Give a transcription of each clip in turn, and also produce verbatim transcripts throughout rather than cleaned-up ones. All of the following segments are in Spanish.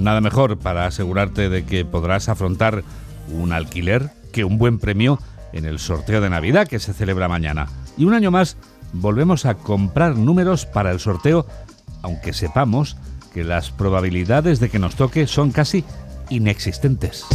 Nada mejor para asegurarte de que podrás afrontar un alquiler que un buen premio en el sorteo de Navidad que se celebra mañana. Y un año más volvemos a comprar números para el sorteo, aunque sepamos que las probabilidades de que nos toque son casi inexistentes.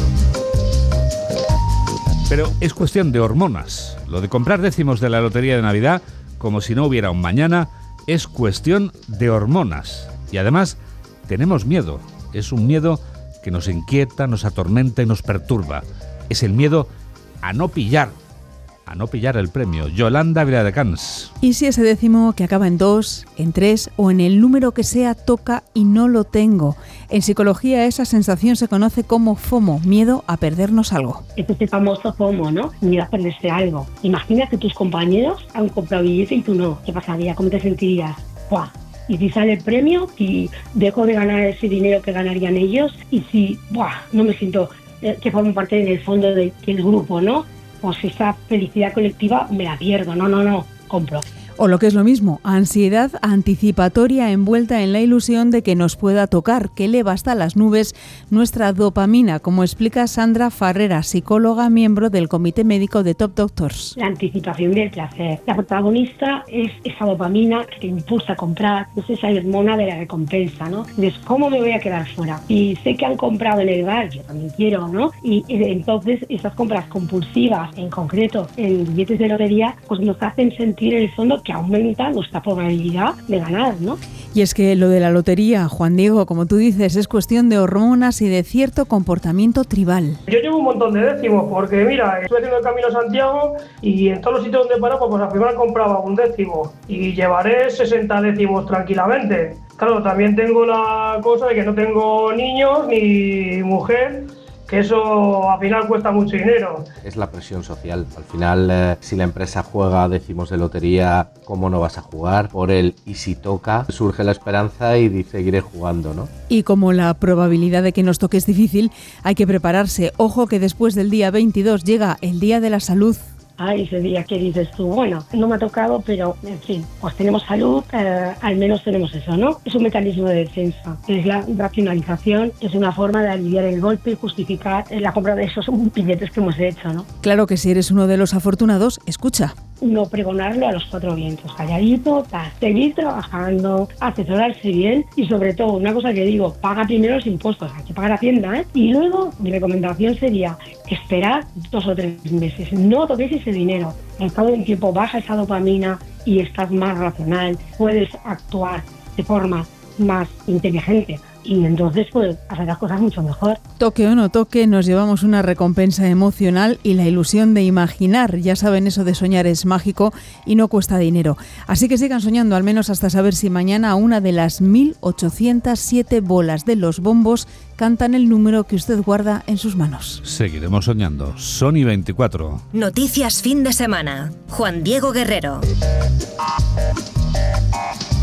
Pero es cuestión de hormonas. Lo de comprar décimos de la lotería de Navidad, como si no hubiera un mañana, es cuestión de hormonas. Y además, tenemos miedo. Es un miedo que nos inquieta, nos atormenta y nos perturba. Es el miedo a no pillar, a no pillar el premio. Yolanda Viladecans. ¿Y si ese décimo que acaba en dos, en tres o en el número que sea toca y no lo tengo? En psicología esa sensación se conoce como FOMO, miedo a perdernos algo. Este es el famoso FOMO, ¿no? Miedo a perderse algo. Imagina que tus compañeros han comprado billete y tú no. ¿Qué pasaría? ¿Cómo te sentirías? ¡Buah! Y si sale el premio, y dejo de ganar ese dinero que ganarían ellos, y si, ¡buah! No me siento eh, que formo parte en el fondo de, del grupo, ¿no? Pues esa felicidad colectiva me la pierdo, no, no, no, compro. O lo que es lo mismo, ansiedad anticipatoria envuelta en la ilusión de que nos pueda tocar, que eleva hasta las nubes nuestra dopamina, como explica Sandra Farrera, psicóloga, miembro del Comité Médico de Top Doctors. La anticipación del placer. La protagonista es esa dopamina que te impulsa a comprar, es esa hormona de la recompensa, ¿no? Entonces, ¿cómo me voy a quedar fuera? Y sé que han comprado en el bar, yo también quiero, ¿no? Y, y entonces esas compras compulsivas, en concreto en billetes de lotería, pues nos hacen sentir en el fondo que que aumenta nuestra probabilidad de ganar, ¿no? Y es que lo de la lotería, Juan Diego, como tú dices, es cuestión de hormonas y de cierto comportamiento tribal. Yo llevo un montón de décimos, porque mira, estuve haciendo el Camino a Santiago y en todos los sitios donde paraba, pues al final compraba un décimo y llevaré sesenta décimos tranquilamente. Claro, también tengo la cosa de que no tengo niños ni mujer, que eso al final cuesta mucho dinero. Es la presión social. Al final, eh, si la empresa juega décimos de lotería, ¿cómo no vas a jugar? Por el y si toca, surge la esperanza y dice, seguiré jugando, ¿no? Y como la probabilidad de que nos toque es difícil, hay que prepararse. Ojo que después del día veintidós llega el Día de la Salud. Ay, ese día que dices tú, bueno, no me ha tocado, pero en fin, pues tenemos salud, eh, al menos tenemos eso, ¿no? Es un mecanismo de defensa, es la racionalización, es una forma de aliviar el golpe y justificar la compra de esos billetes que hemos hecho, ¿no? Claro que si eres uno de los afortunados, escucha. No pregonarlo a los cuatro vientos, calladito, tal, seguir trabajando, asesorarse bien y sobre todo, una cosa que digo, paga primero los impuestos, hay que pagar Hacienda, ¿eh? Y luego, mi recomendación sería esperar dos o tres meses, no toquéis ese dinero, al cabo del tiempo baja esa dopamina y estás más racional, puedes actuar de forma más inteligente y entonces pues hacer las cosas mucho mejor. Toque o no toque, nos llevamos una recompensa emocional y la ilusión de imaginar. Ya saben, eso de soñar es mágico y no cuesta dinero. Así que sigan soñando, al menos hasta saber si mañana una de las mil ochocientas siete bolas de los bombos cantan el número que usted guarda en sus manos. Seguiremos soñando. Sony veinticuatro. Noticias fin de semana. Juan Diego Guerrero.